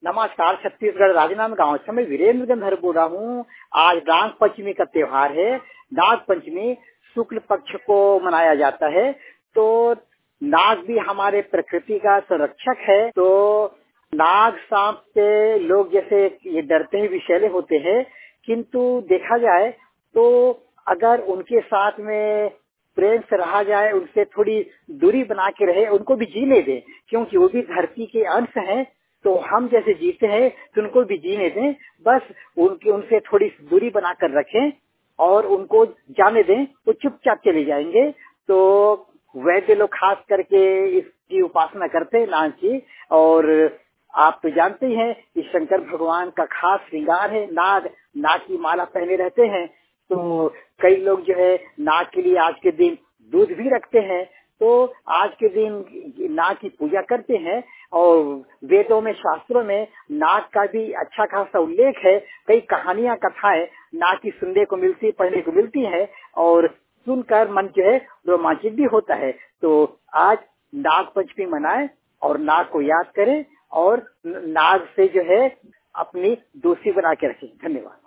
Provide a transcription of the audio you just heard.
नमस्कार, छत्तीसगढ़ राजनांदगांव से मैं वीरेंद्र गंधर बोल रहा हूँ। आज नाग पंचमी का त्योहार है। नाग पंचमी शुक्ल पक्ष को मनाया जाता है। तो नाग भी हमारे प्रकृति का संरक्षक है। तो नाग सांप से लोग जैसे ये डरते हैं, विषैले होते हैं, किंतु देखा जाए तो अगर उनके साथ में प्रेम से रहा जाए, उनसे थोड़ी दूरी बना के रहे, उनको भी जीने दें, क्योंकि वो भी धरती के अंश हैं। तो हम जैसे जीते हैं तो उनको भी जीने दें, बस उनसे थोड़ी दूरी बनाकर रखें और उनको जाने दें, वो चुपचाप चले जाएंगे। तो वैद्य लोग खास करके इसकी उपासना करते हैं, नाग की। और आप तो जानते ही हैं कि शंकर भगवान का खास श्रृंगार है नाग। नाग की माला पहने रहते हैं। तो कई लोग जो है नाग के लिए आज के दिन दूध भी रखते हैं। तो आज के दिन नाग की पूजा करते हैं। और वेदों में, शास्त्रों में नाग का भी अच्छा खासा उल्लेख है। कई कहानियां, कथाएं नाग की सुनने को मिलती, पढ़ने को मिलती है और सुनकर मन जो है रोमांचित भी होता है। तो आज नाग पंचमी मनाएं और नाग को याद करें और नाग से जो है अपनी दोस्ती बना के रखें। धन्यवाद।